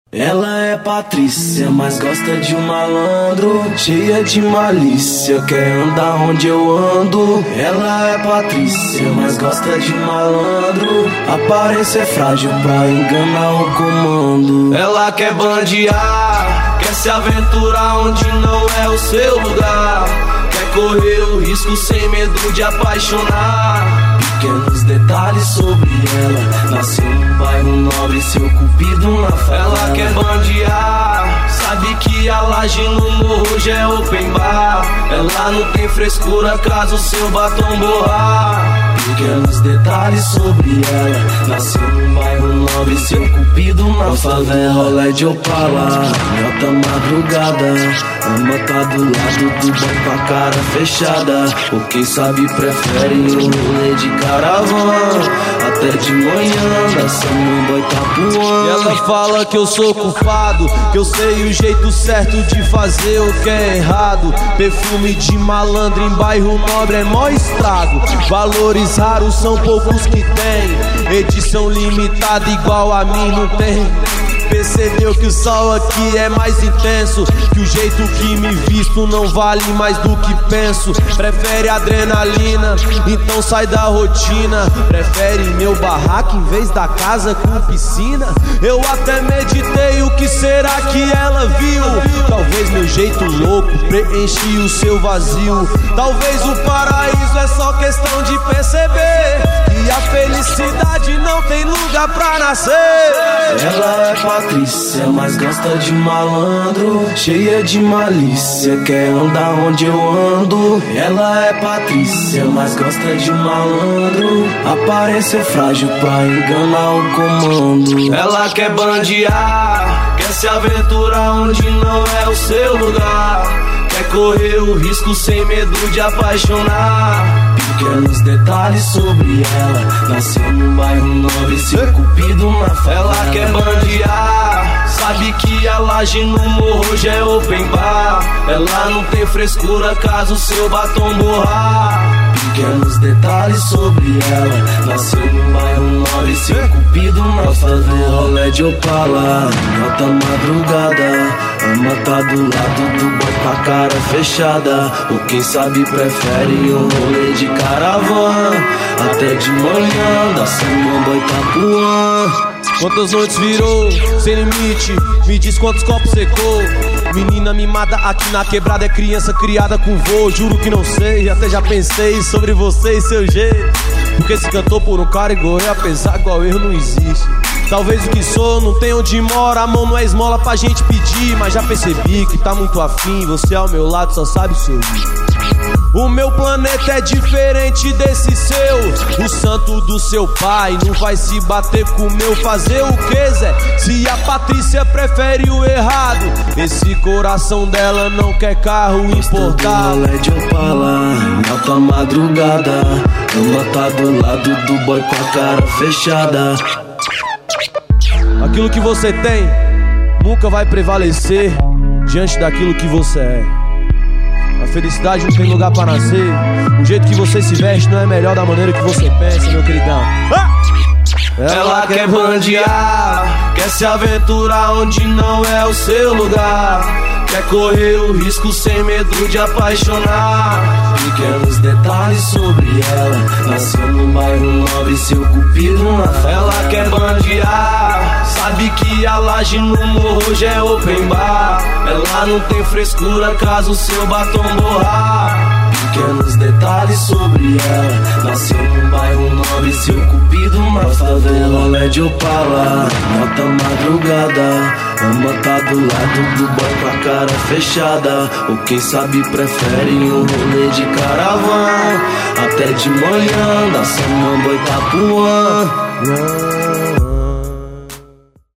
Ela é Patrícia, mas gosta de um malandro, cheia de malícia, quer andar onde eu ando. Ela é Patrícia, mas gosta de um malandro, aparência é frágil pra enganar o comando. Ela quer bandear, quer se aventurar onde não é o seu lugar, quer correr o risco sem medo de apaixonar. Pequenos detalhes sobre ela, nasceu num bairro nobre, seu cupido na favela. Ela quer bandear, sabe que a laje no morro já é open bar. Ela não tem frescura caso seu batom borrar. Pequenos detalhes sobre ela, nasceu num bairro nobre, seu cupido na favela. Rolé de Opala, alta madrugada, ama tá do lado do banco com a cara fechada. Ou quem sabe prefere um rolê de caravana, até de manhã, dançando um boi tapuã. E ela fala que eu sou culpado, que eu sei o jeito certo de fazer o que é errado. Perfume de malandro em bairro nobre é mó estrago. Valores raros são poucos que tem, edição limitada igual a mim não tem. Percebeu que o sol aqui é mais intenso, que o jeito que me visto não vale mais do que penso. Prefere adrenalina, então sai da rotina. Prefere meu barraco em vez da casa com piscina. Eu até meditei o que será que ela viu. Talvez meu jeito louco preenche o seu vazio. Talvez o paraíso é só questão de perceber que a felicidade não tem lugar pra nascer. Ela é Patrícia, mas gosta de malandro, cheia de malícia, quer andar onde eu ando. Ela é Patrícia, mas gosta de malandro, aparência frágil pra enganar o comando. Ela quer bandear, quer se aventurar onde não é o seu lugar, quer correr o risco sem medo de apaixonar. Pequenos detalhes sobre ela, nasceu num bairro nobre, seu cupido na favela. Ela quer bandear, sabe que a laje no morro já é open bar. Ela não tem frescura caso seu batom borrar. Pequenos detalhes sobre ela, nasceu num bairro nobre, seu cupido na favela. Rolé de Opala, alta madrugada, ama tá do lado do banco com a cara fechada. Ou quem sabe prefere um rolê de caravana, até de manhã, dançando um boi tapuã. Quantas noites virou, sem limite, me diz quantos copos secou. Menina mimada aqui na quebrada, é criança criada com vô. Juro que não sei, até já pensei sobre você e seu jeito. Porque se cantou por um cara igual eu, apesar igual eu não existe. Talvez o que sou, não tem onde mora, a mão não é esmola pra gente pedir. Mas já percebi que tá muito afim, você ao meu lado só sabe sorrir. O meu planeta é diferente desse seu, o santo do seu pai não vai se bater com o meu. Fazer o que, Zé? Se a Patrícia prefere o errado, esse coração dela não quer carro importado. Rolé de Opala, alta madrugada, ama tá do lado do boy com a cara fechada. Aquilo que você tem nunca vai prevalecer diante daquilo que você é. A felicidade não tem lugar pra nascer. O jeito que você se veste não é melhor da maneira que você pensa, meu queridão. Ela quer bandear, quer se aventurar onde não é o seu lugar, quer correr o risco sem medo de apaixonar. Pequenos detalhes sobre ela, nasceu num bairro nobre, seu cupido na favela. Ela quer bandear, sabe que a laje no morro já é open bar. Ela não tem frescura caso seu batom borrar. Pequenos detalhes sobre ela, nasceu num bairro nobre, seu cupido na favela. Rolé de Opala, alta madrugada, ama tá do lado do boy com a cara fechada. Ou quem sabe prefere um rolê de caravana, até de manhã, dançando um boi tapuã.